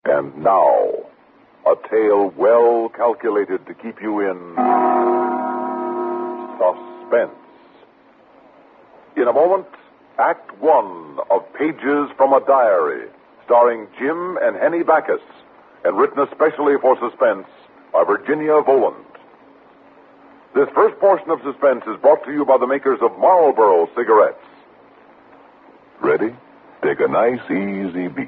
And now, a tale well calculated to keep you in suspense. In a moment, Act One of Pages from a Diary, starring Jim and Henny Backus, and written especially for suspense by Virginia Voland. This first portion of suspense is brought to you by the makers of Marlboro cigarettes. Ready? Take a nice, easy beat.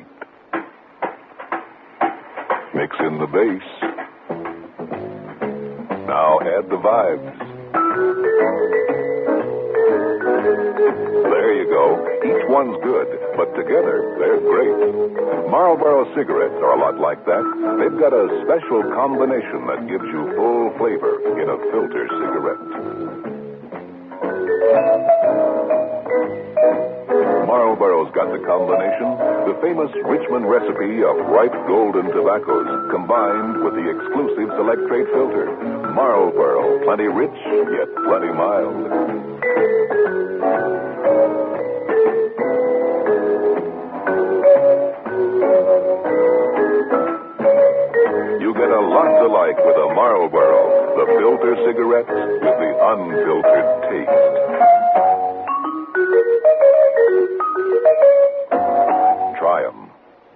Mix in the bass. Now add the vibes. There you go. Each one's good, but together they're great. Marlboro cigarettes are a lot like that. They've got a special combination that gives you full flavor in a filter cigarette. Marlboro's got the combination, the famous Richmond recipe of ripe golden tobaccos combined with the exclusive Select Trade filter. Marlboro, plenty rich, yet plenty mild. You get a lot to like with a Marlboro, the filter cigarette with the unfiltered taste. Try 'em.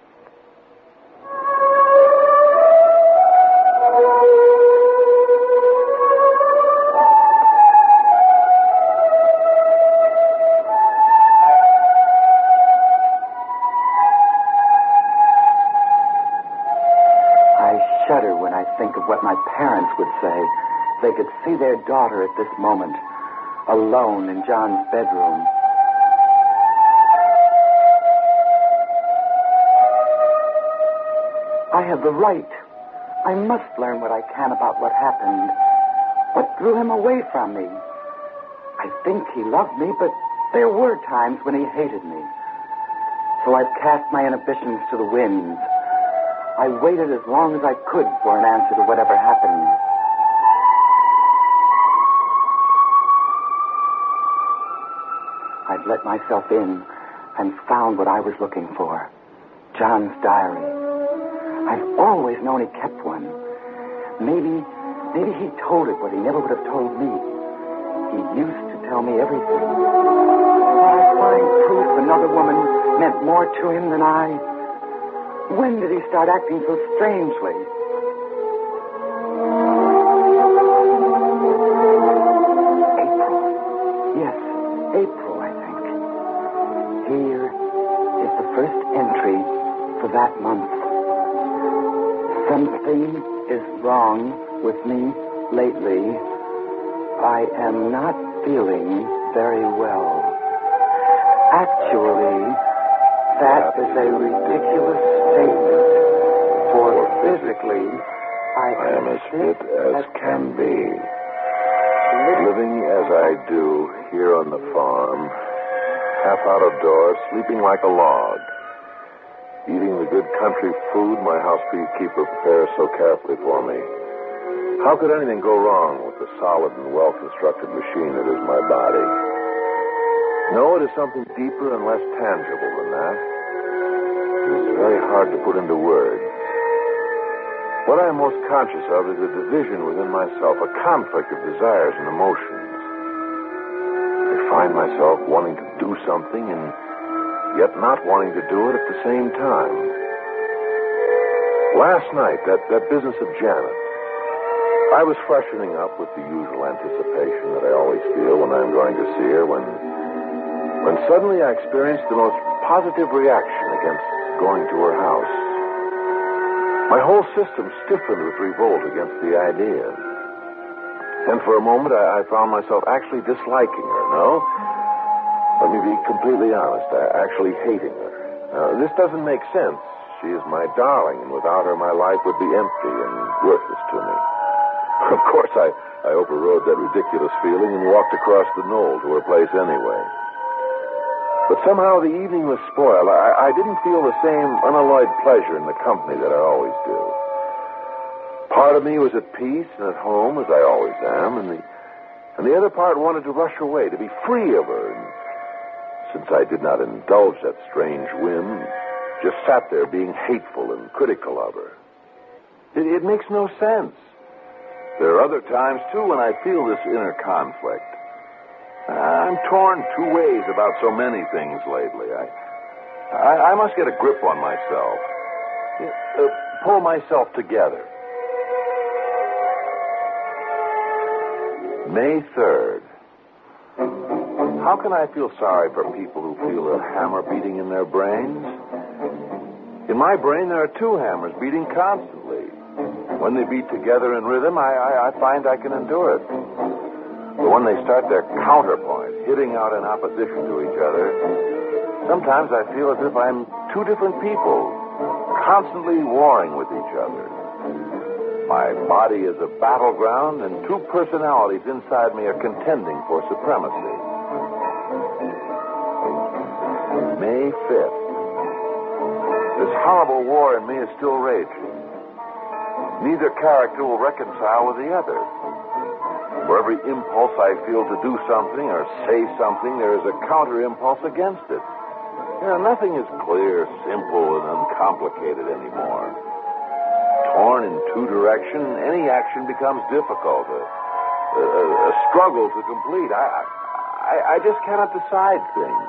I shudder when I think of what my parents would say. They could see their daughter at this moment, alone in John's bedroom. I have the right. I must learn what I can about what happened. What drew him away from me? I think he loved me, but there were times when he hated me. So I've cast my inhibitions to the winds. I waited as long as I could for an answer to whatever happened. I've let myself in and found what I was looking for. John's diary. I've always known he kept one. Maybe he told it what he never would have told me. He used to tell me everything. Did I find proof another woman meant more to him than I? When did he start acting so strangely? April. Yes, April, I think. Here is the first entry for that month. Something is wrong with me lately. I am not feeling very well. Actually, that is a ridiculous statement. For physically, I am as fit as can be. Living as I do here on the farm, half out of doors, sleeping like a log. Eating the good country food my housekeeper prepares so carefully for me. How could anything go wrong with the solid and well-constructed machine that is my body? No, it is something deeper and less tangible than that. It is very hard to put into words. What I am most conscious of is a division within myself, a conflict of desires and emotions. I find myself wanting to do something and yet not wanting to do it at the same time. Last night, that business of Janet, I was freshening up with the usual anticipation that I always feel when I'm going to see her, when suddenly I experienced the most positive reaction against going to her house. My whole system stiffened with revolt against the idea. And for a moment, I found myself actually disliking her, no? Let me be completely honest. Actually hating her. Now, this doesn't make sense. She is my darling, and without her, my life would be empty and worthless to me. Of course, I overrode that ridiculous feeling and walked across the knoll to her place anyway. But somehow the evening was spoiled. I didn't feel the same unalloyed pleasure in the company that I always do. Part of me was at peace and at home, as I always am, and the other part wanted to rush away, to be free of her. And since I did not indulge that strange whim, just sat there being hateful and critical of her. It makes no sense. There are other times, too, when I feel this inner conflict. I'm torn two ways about so many things lately. I must get a grip on myself. Pull myself together. May 3rd. How can I feel sorry for people who feel a hammer beating in their brains? In my brain, there are two hammers beating constantly. When they beat together in rhythm, I find I can endure it. But when they start their counterpoint, hitting out in opposition to each other, sometimes I feel as if I'm two different people, constantly warring with each other. My body is a battleground, and two personalities inside me are contending for supremacy. May 5th. This horrible war in me is still raging. Neither character will reconcile with the other. For every impulse I feel to do something or say something, there is a counter-impulse against it. Nothing is clear, simple, and uncomplicated anymore. Torn in two directions, any action becomes difficult. A struggle to complete. I just cannot decide things.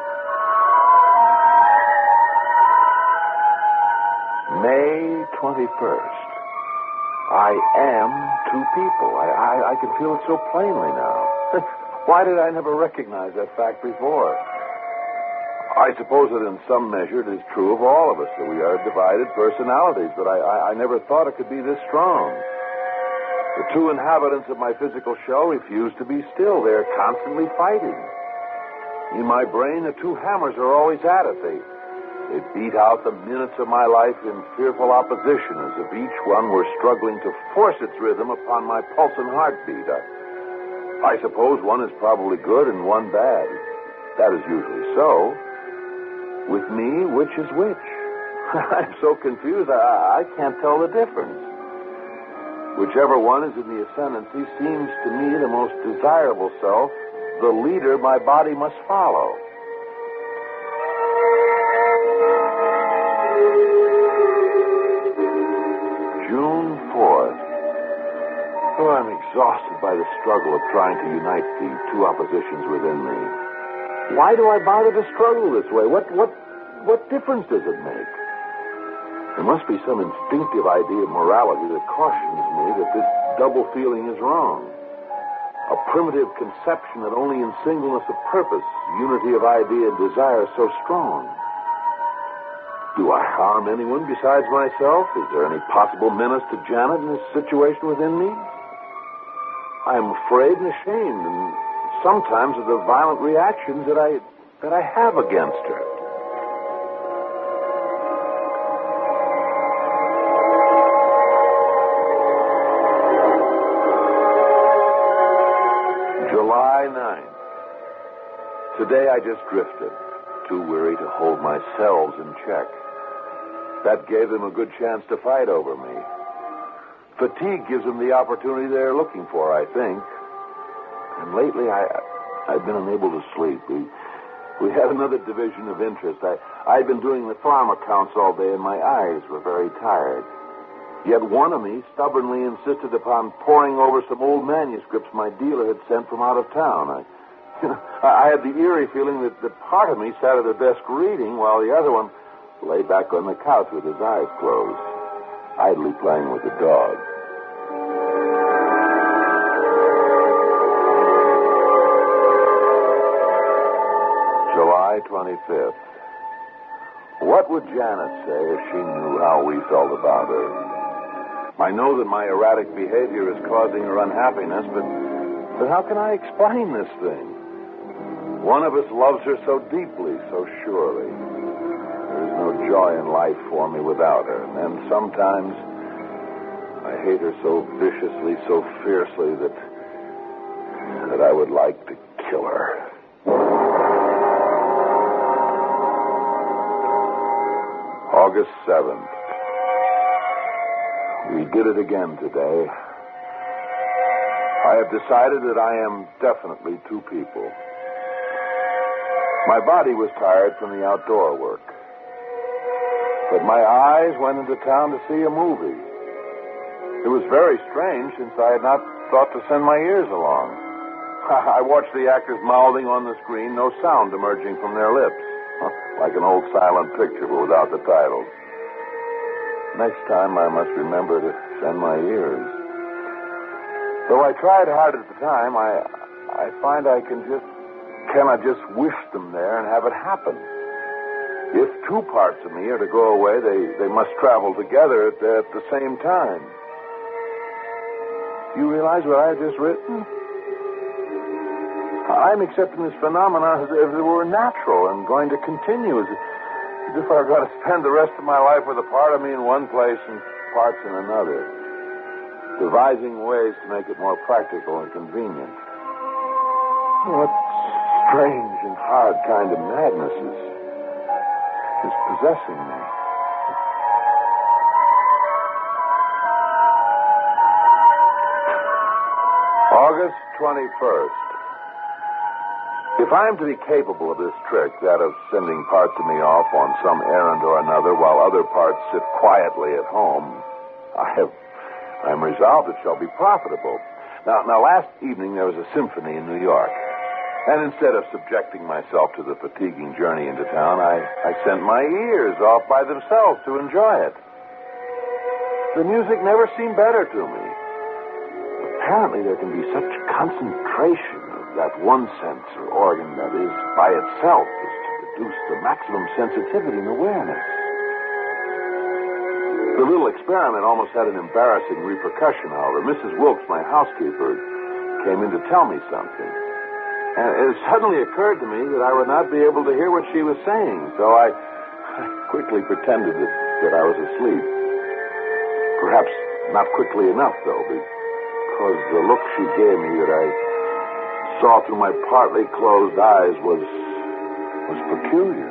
May 21st. I am two people. I can feel it so plainly now. Why did I never recognize that fact before? I suppose that in some measure it is true of all of us, that we are divided personalities, but I never thought it could be this strong. The two inhabitants of my physical shell refuse to be still. They're constantly fighting. In my brain, the two hammers are always at it. They beat out the minutes of my life in fearful opposition, as if each one were struggling to force its rhythm upon my pulse and heartbeat. I suppose one is probably good and one bad. That is usually so. With me, which is which? I'm so confused, I can't tell the difference. Whichever one is in the ascendancy seems to me the most desirable self, the leader my body must follow. June 4th. Oh, I'm exhausted by the struggle of trying to unite the two oppositions within me. Why do I bother to struggle this way? What difference does it make? There must be some instinctive idea of morality that cautions me that this double feeling is wrong. A primitive conception that only in singleness of purpose, unity of idea and desire is so strong. Do I harm anyone besides myself? Is there any possible menace to Janet in this situation within me? I am afraid and ashamed, and sometimes of the violent reactions that I have against her. July 9th. Today I just drifted, too weary to hold my cells in check. That gave them a good chance to fight over me. Fatigue gives them the opportunity they're looking for, I think. And lately, I've been unable to sleep. We had another division of interest. I'd been doing the farm accounts all day, and my eyes were very tired. Yet one of me stubbornly insisted upon poring over some old manuscripts my dealer had sent from out of town. I had the eerie feeling that part of me sat at a desk reading, while the other one lay back on the couch with his eyes closed, idly playing with the dog. July 25th. What would Janet say if she knew how we felt about her? I know that my erratic behavior is causing her unhappiness, but how can I explain this thing? One of us loves her so deeply, so surely. There is no joy in life for me without her. And then sometimes I hate her so viciously, so fiercely that I would like to kill her. August 7th. We did it again today. I have decided that I am definitely two people. My body was tired from the outdoor work. But my eyes went into town to see a movie. It was very strange since I had not thought to send my ears along. I watched the actors mouthing on the screen, no sound emerging from their lips. Like an old silent picture, but without the titles. Next time, I must remember to send my ears. Though I tried hard at the time, I find I cannot just wish them there and have it happen. If two parts of me are to go away, they must travel together at the same time. Do you realize what I have just written? I'm accepting this phenomenon as if it were natural and going to continue, as if I've got to spend the rest of my life with a part of me in one place and parts in another, devising ways to make it more practical and convenient. What strange and hard kind of madness is possessing me. August 21st. If I am to be capable of this trick, that of sending parts of me off on some errand or another while other parts sit quietly at home, I'm resolved it shall be profitable. Now, last evening there was a symphony in New York. And instead of subjecting myself to the fatiguing journey into town, I sent my ears off by themselves to enjoy it. The music never seemed better to me. Apparently there can be such concentration of that one sense or organ that is by itself is to produce the maximum sensitivity and awareness. The little experiment almost had an embarrassing repercussion, however. Mrs. Wilkes, my housekeeper, came in to tell me something. And it suddenly occurred to me that I would not be able to hear what she was saying, so I quickly pretended that I was asleep. Perhaps not quickly enough, though, because the look she gave me that I saw through my partly closed eyes was peculiar.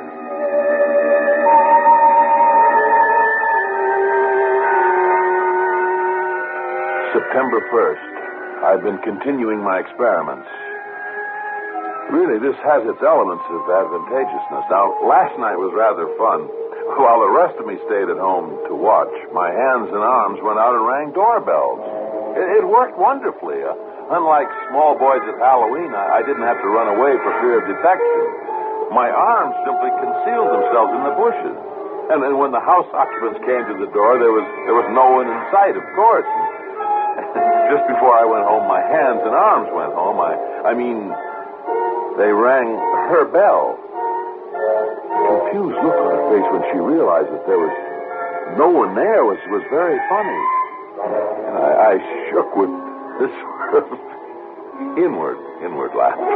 September 1st. I've been continuing my experiments. Really, this has its elements of advantageousness. Now, last night was rather fun. While the rest of me stayed at home to watch, my hands and arms went out and rang doorbells. It worked wonderfully. Unlike small boys at Halloween, I didn't have to run away for fear of detection. My arms simply concealed themselves in the bushes. And then when the house occupants came to the door, there was no one in sight, of course. Just before I went home, my hands and arms went home. They rang her bell. The confused look on her face when she realized that there was no one there was very funny. And I shook with this sort of inward laughter.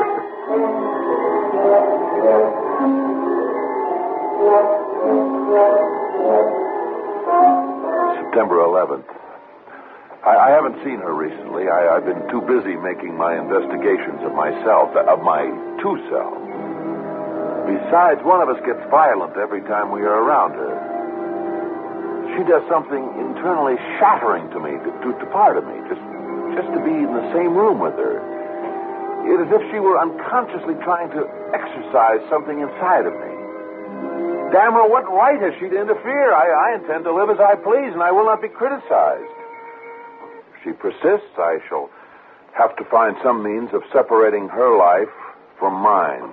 September 11th. I haven't seen her recently. I've been too busy making my investigations of myself, of my two selves. Besides, one of us gets violent every time we are around her. She does something internally shattering to me, to part of me, just to be in the same room with her. It is as if she were unconsciously trying to exercise something inside of me. Damn her, what right has she to interfere? I intend to live as I please, and I will not be criticized. If she persists, I shall have to find some means of separating her life from mine.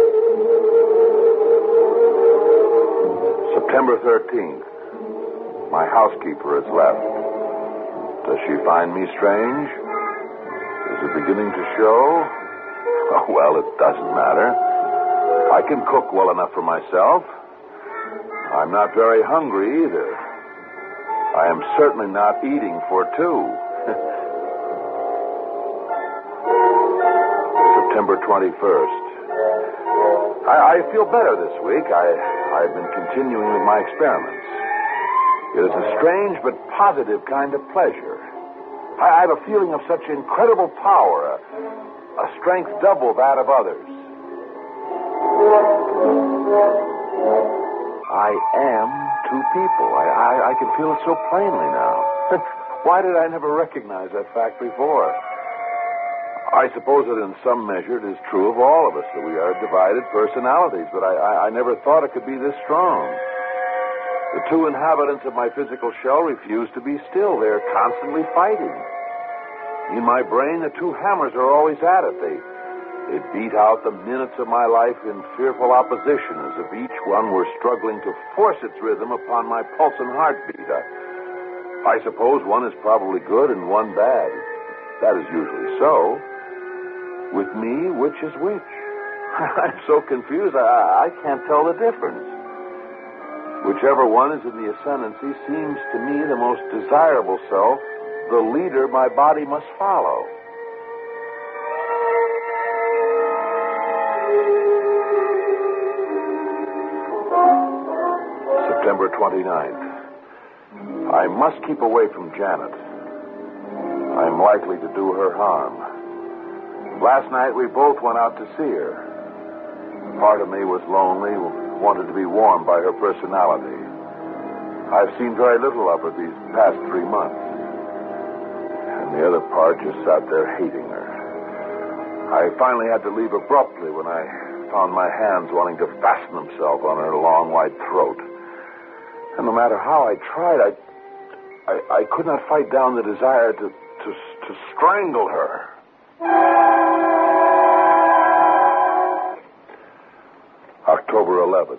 September 13th. My housekeeper has left. Does she find me strange? Is it beginning to show? Oh, well, it doesn't matter. I can cook well enough for myself. I'm not very hungry either. I am certainly not eating for two. September 21st. I feel better this week. I've been continuing with my experiments. It is a strange but positive kind of pleasure. I have a feeling of such incredible power, a strength double that of others. I am two people. I can feel it so plainly now. Why did I never recognize that fact before? I suppose that in some measure it is true of all of us that we are divided personalities, but I never thought it could be this strong. The two inhabitants of my physical shell refuse to be still. They're constantly fighting. In my brain, the two hammers are always at it. They beat out the minutes of my life in fearful opposition, as if each one were struggling to force its rhythm upon my pulse and heartbeat. I suppose one is probably good and one bad. That is usually so. With me, which is which? I'm so confused, I can't tell the difference. Whichever one is in the ascendancy seems to me the most desirable self, the leader my body must follow. September 29th. I must keep away from Janet. I'm likely to do her harm. Last night we both went out to see her. Part of me was lonely, wanted to be warmed by her personality. I've seen very little of her these past 3 months. And the other part just sat there hating her. I finally had to leave abruptly when I found my hands wanting to fasten themselves on her long, white throat. And no matter how I tried, I could not fight down the desire to strangle her. October 11th.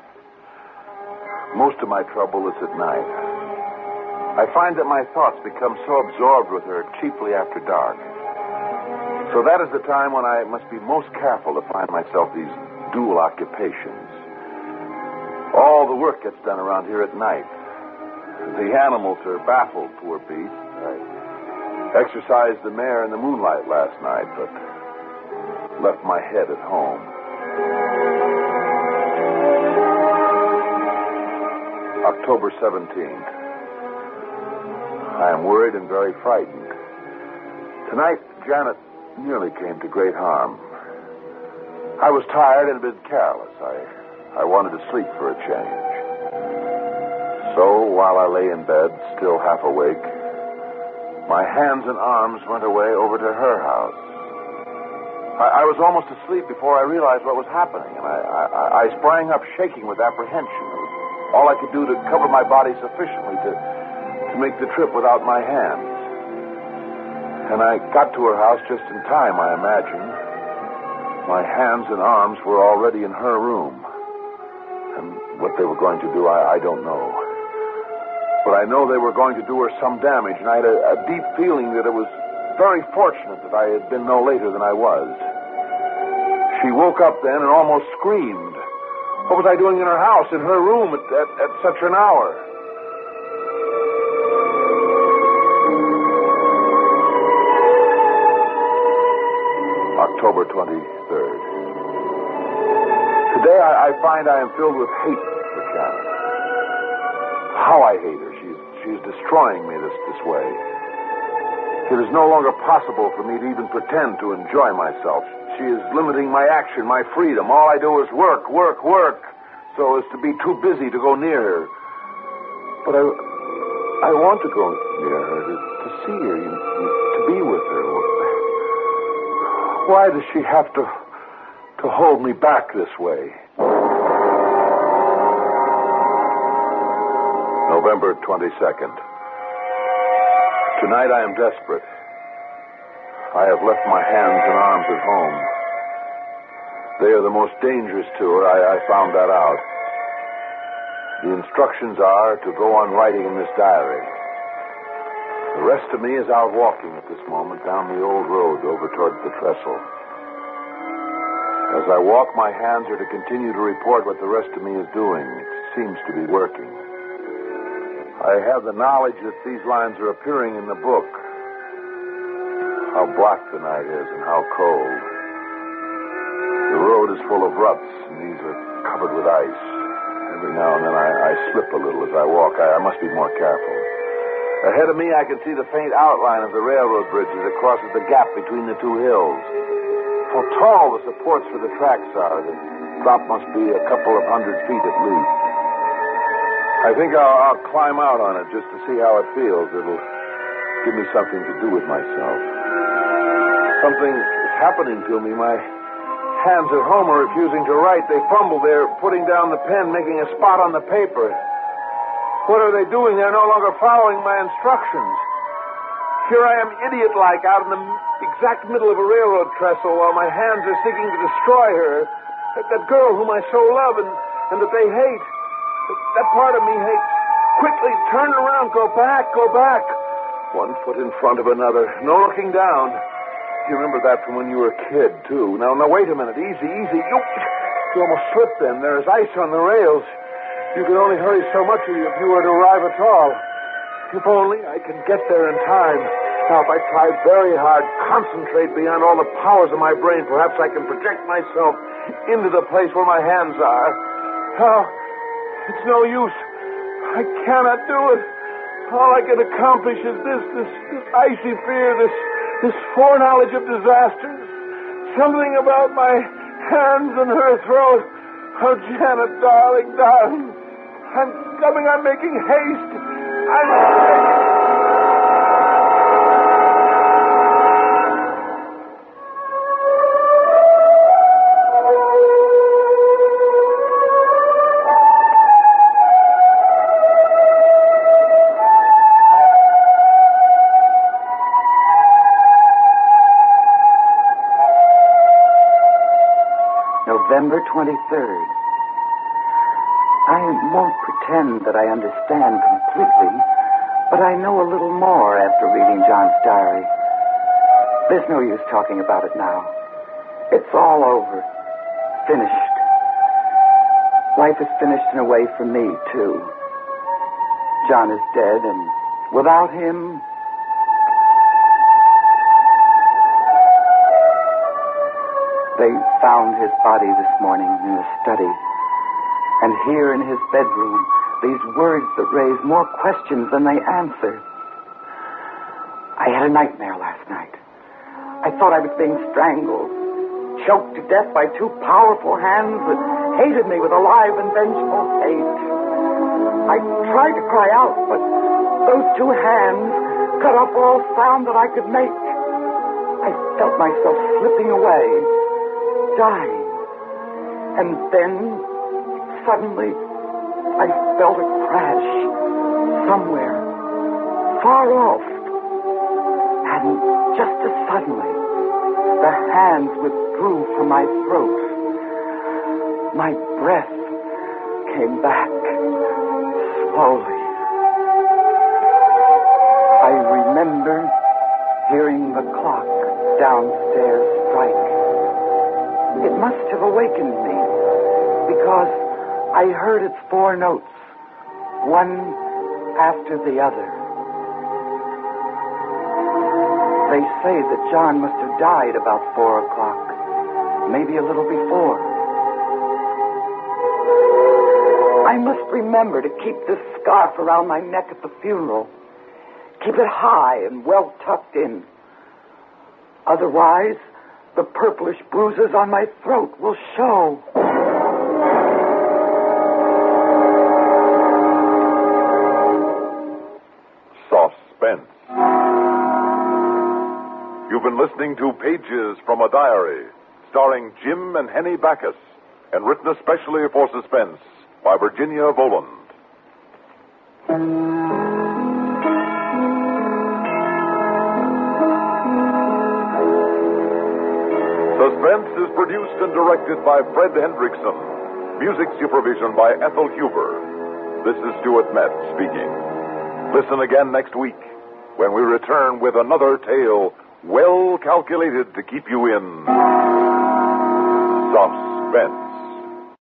Most of my trouble is at night. I find that my thoughts become so absorbed with her chiefly after dark. So that is the time when I must be most careful to find myself these dual occupations. All the work gets done around here at night. The animals are baffled, poor beasts. I exercised the mare in the moonlight last night, but left my head at home. October 17th. I am worried and very frightened. Tonight, Janet nearly came to great harm. I was tired and a bit careless. I wanted to sleep for a change. So, while I lay in bed, still half awake, my hands and arms went away over to her house. I was almost asleep before I realized what was happening, and I sprang up shaking with apprehension. It was all I could do to cover my body sufficiently to make the trip without my hands. And I got to her house just in time, I imagine. My hands and arms were already in her room. And what they were going to do, I don't know. But I know they were going to do her some damage, and I had a deep feeling that it was very fortunate that I had been no later than I was. She woke up then and almost screamed. What was I doing in her house, in her room, at such an hour? October 23rd. Today I find I am filled with hate for Janet. How I hate her. She is destroying me this way. It is no longer possible for me to even pretend to enjoy myself. She is limiting my action, my freedom. All I do is work, so as to be too busy to go near her. But I want to go near her, to see her, to be with her. Why does she have to hold me back this way? November 22nd. Tonight I am desperate. I have left my hands and arms at home. They are the most dangerous to her. I found that out. The instructions are to go on writing in this diary. The rest of me is out walking at this moment down the old road over towards the trestle. As I walk, my hands are to continue to report what the rest of me is doing. It seems to be working. I have the knowledge that these lines are appearing in the book. How black the night is and how cold. The road is full of ruts, and these are covered with ice. Every now and then I slip a little as I walk. I must be more careful. Ahead of me, I can see the faint outline of the railroad bridge as it crosses the gap between the two hills. How tall the supports for the tracks are. The drop must be a couple of 100 feet at least. I think I'll climb out on it just to see how it feels. It'll give me something to do with myself. Something is happening to me. My hands at home are refusing to write. They fumble. They're putting down the pen, making a spot on the paper. What are they doing? They're no longer following my instructions. Here I am, idiot-like, out in the exact middle of a railroad trestle while my hands are seeking to destroy her. That girl whom I so love and that they hate. That part of me hates. Quickly, turn around, go back. One foot in front of another, no looking down. You remember that from when you were a kid, too. Now, wait a minute. Easy. You almost slipped then. There's ice on the rails. You could only hurry so much if you were to arrive at all. If only I could get there in time. Now, if I try very hard, concentrate beyond all the powers of my brain, perhaps I can project myself into the place where my hands are. Oh, it's no use. I cannot do it. All I can accomplish is this icy fear, this foreknowledge of disaster. Something about my hands and her throat. Oh, Janet, darling. I'm coming. I'm making haste. November 23rd. I won't pretend that I understand completely, but I know a little more after reading John's diary. There's no use talking about it now. It's all over. Finished. Life is finished in a way for me, too. John is dead, and without him... They found his body this morning in the study. And here in his bedroom, these words that raise more questions than they answer. I had a nightmare last night. I thought I was being strangled, choked to death by two powerful hands that hated me with a live and vengeful hate. I tried to cry out, but those two hands cut off all sound that I could make. I felt myself slipping away, dying. And then, suddenly, I felt a crash somewhere, far off. And just as suddenly, the hands withdrew from my throat. My breath came back, slowly. I remember hearing the clock downstairs strike. It must have awakened me, because I heard its 4 notes, one after the other. They say that John must have died about 4 o'clock, maybe a little before. I must remember to keep this scarf around my neck at the funeral. Keep it high and well tucked in. Otherwise, the purplish bruises on my throat will show. Suspense. You've been listening to Pages from a Diary, starring Jim and Henny Backus, and written especially for Suspense by Virginia Voland. Suspense is produced and directed by Fred Hendrickson. Music supervision by Ethel Huber. This is Stuart Metz speaking. Listen again next week when we return with another tale well calculated to keep you in suspense.